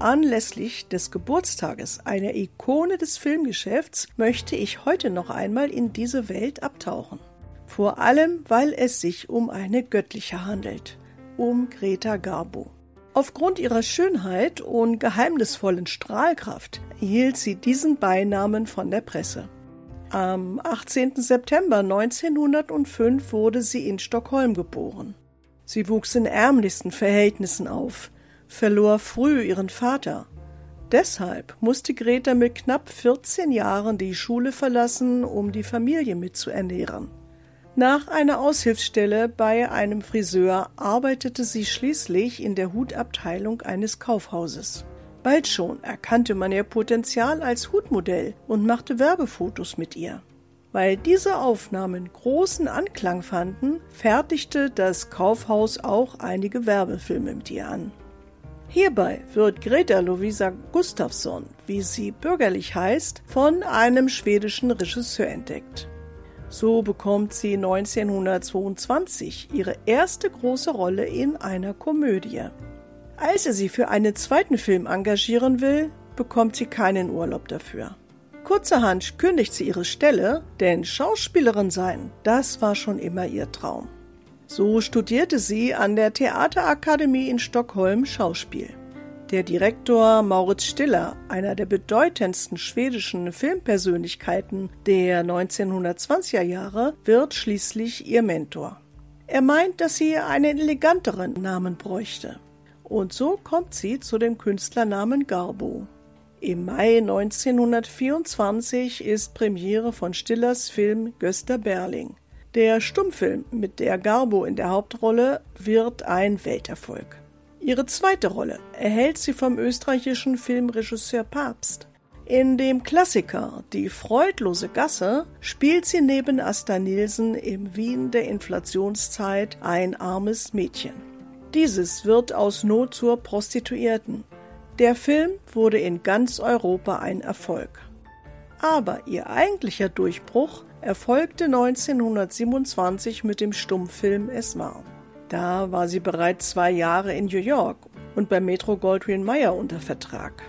Anlässlich des Geburtstages einer Ikone des Filmgeschäfts möchte ich heute noch einmal in diese Welt abtauchen. Vor allem, weil es sich um eine göttliche handelt, um Greta Garbo. Aufgrund ihrer Schönheit und geheimnisvollen Strahlkraft erhielt sie diesen Beinamen von der Presse. Am 18. September 1905 wurde sie in Stockholm geboren. Sie wuchs in ärmlichsten Verhältnissen auf, verlor früh ihren Vater. Deshalb musste Greta mit knapp 14 Jahren die Schule verlassen, um die Familie mitzuernähren. Nach einer Aushilfsstelle bei einem Friseur arbeitete sie schließlich in der Hutabteilung eines Kaufhauses. Bald schon erkannte man ihr Potenzial als Hutmodell und machte Werbefotos mit ihr. Weil diese Aufnahmen großen Anklang fanden, fertigte das Kaufhaus auch einige Werbefilme mit ihr an. Hierbei wird Greta Lovisa Gustafsson, wie sie bürgerlich heißt, von einem schwedischen Regisseur entdeckt. So bekommt sie 1922 ihre erste große Rolle in einer Komödie. Als er sie für einen zweiten Film engagieren will, bekommt sie keinen Urlaub dafür. Kurzerhand kündigt sie ihre Stelle, denn Schauspielerin sein, das war schon immer ihr Traum. So studierte sie an der Theaterakademie in Stockholm Schauspiel. Der Direktor Mauritz Stiller, einer der bedeutendsten schwedischen Filmpersönlichkeiten der 1920er Jahre, wird schließlich ihr Mentor. Er meint, dass sie einen eleganteren Namen bräuchte. Und so kommt sie zu dem Künstlernamen Garbo. Im Mai 1924 ist Premiere von Stillers Film Gösta Berling. Der Stummfilm mit der Garbo in der Hauptrolle wird ein Welterfolg. Ihre zweite Rolle erhält sie vom österreichischen Filmregisseur Pabst. In dem Klassiker Die freudlose Gasse spielt sie neben Asta Nielsen im Wien der Inflationszeit ein armes Mädchen. Dieses wird aus Not zur Prostituierten. Der Film wurde in ganz Europa ein Erfolg. Aber ihr eigentlicher Durchbruch erfolgte 1927 mit dem Stummfilm Es war. Da war sie bereits 2 Jahre in New York und bei Metro-Goldwyn-Mayer unter Vertrag.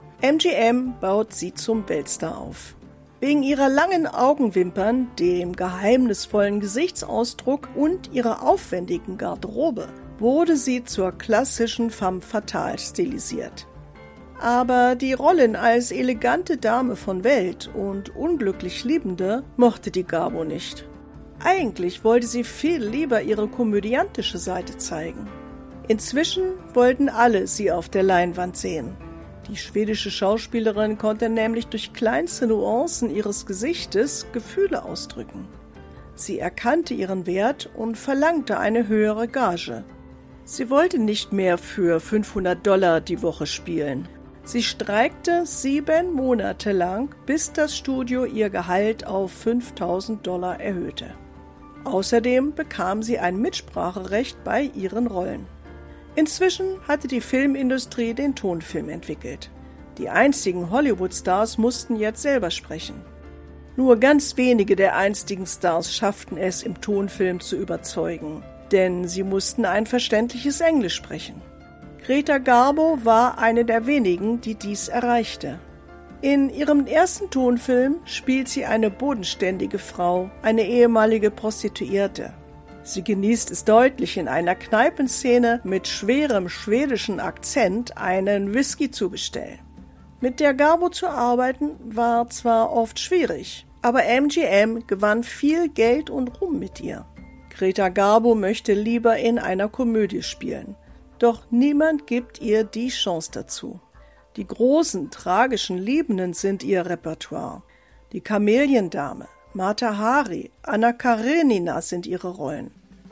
MGM baut sie zum Weltstar auf. Wegen ihrer langen Augenwimpern, dem geheimnisvollen Gesichtsausdruck und ihrer aufwendigen Garderobe wurde sie zur klassischen femme fatale stilisiert. Aber die Rollen als elegante Dame von Welt und unglücklich Liebende mochte die Garbo nicht. Eigentlich wollte sie viel lieber ihre komödiantische Seite zeigen. Inzwischen wollten alle sie auf der Leinwand sehen. Die schwedische Schauspielerin konnte nämlich durch kleinste Nuancen ihres Gesichtes Gefühle ausdrücken. Sie erkannte ihren Wert und verlangte eine höhere Gage. Sie wollte nicht mehr für $500 die Woche spielen. Sie streikte 7 Monate lang, bis das Studio ihr Gehalt auf $5.000 erhöhte. Außerdem bekam sie ein Mitspracherecht bei ihren Rollen. Inzwischen hatte die Filmindustrie den Tonfilm entwickelt. Die einzigen Hollywood-Stars mussten jetzt selber sprechen. Nur ganz wenige der einstigen Stars schafften es, im Tonfilm zu überzeugen, denn sie mussten ein verständliches Englisch sprechen. Greta Garbo war eine der wenigen, die dies erreichte. In ihrem ersten Tonfilm spielt sie eine bodenständige Frau, eine ehemalige Prostituierte. Sie genießt es deutlich, in einer Kneipenszene mit schwerem schwedischen Akzent einen Whisky zu bestellen. Mit der Garbo zu arbeiten war zwar oft schwierig, aber MGM gewann viel Geld und Ruhm mit ihr. Greta Garbo möchte lieber in einer Komödie spielen, doch niemand gibt ihr die Chance dazu. Die großen, tragischen Liebenden sind ihr Repertoire. Die Kameliendame, Mata Hari, Anna Karenina sind ihre Rollen.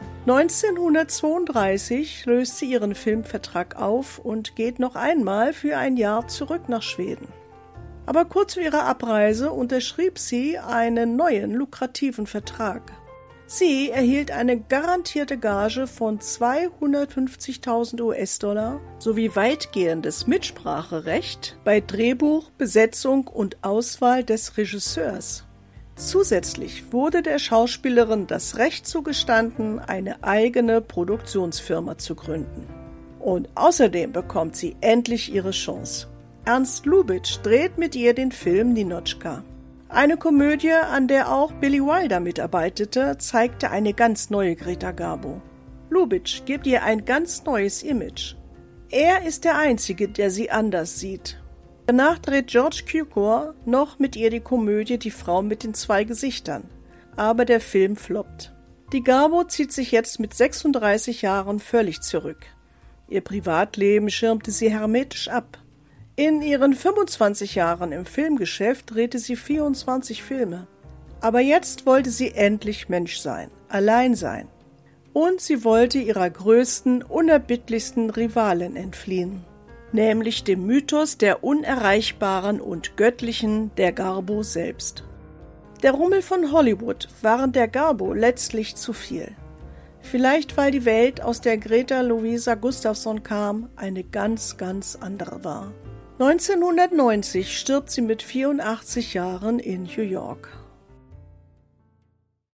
1932 löst sie ihren Filmvertrag auf und geht noch einmal für ein Jahr zurück nach Schweden. Aber kurz vor ihrer Abreise unterschrieb sie einen neuen, lukrativen Vertrag. Sie erhielt eine garantierte Gage von 250.000 US-Dollar sowie weitgehendes Mitspracherecht bei Drehbuch, Besetzung und Auswahl des Regisseurs. Zusätzlich wurde der Schauspielerin das Recht zugestanden, eine eigene Produktionsfirma zu gründen. Und außerdem bekommt sie endlich ihre Chance. Ernst Lubitsch dreht mit ihr den Film Ninotchka. Eine Komödie, an der auch Billy Wilder mitarbeitete, zeigte eine ganz neue Greta Garbo. Lubitsch gibt ihr ein ganz neues Image. Er ist der Einzige, der sie anders sieht. Danach dreht George Cukor noch mit ihr die Komödie Die Frau mit den 2 Gesichtern. Aber der Film floppt. Die Garbo zieht sich jetzt mit 36 Jahren völlig zurück. Ihr Privatleben schirmte sie hermetisch ab. In ihren 25 Jahren im Filmgeschäft drehte sie 24 Filme. Aber jetzt wollte sie endlich Mensch sein, allein sein. Und sie wollte ihrer größten, unerbittlichsten Rivalin entfliehen, nämlich dem Mythos der Unerreichbaren und Göttlichen der Garbo selbst. Der Rummel von Hollywood waren der Garbo letztlich zu viel. Vielleicht weil die Welt, aus der Greta Louisa Gustafsson kam, eine ganz, ganz andere war. 1990 stirbt sie mit 84 Jahren in New York.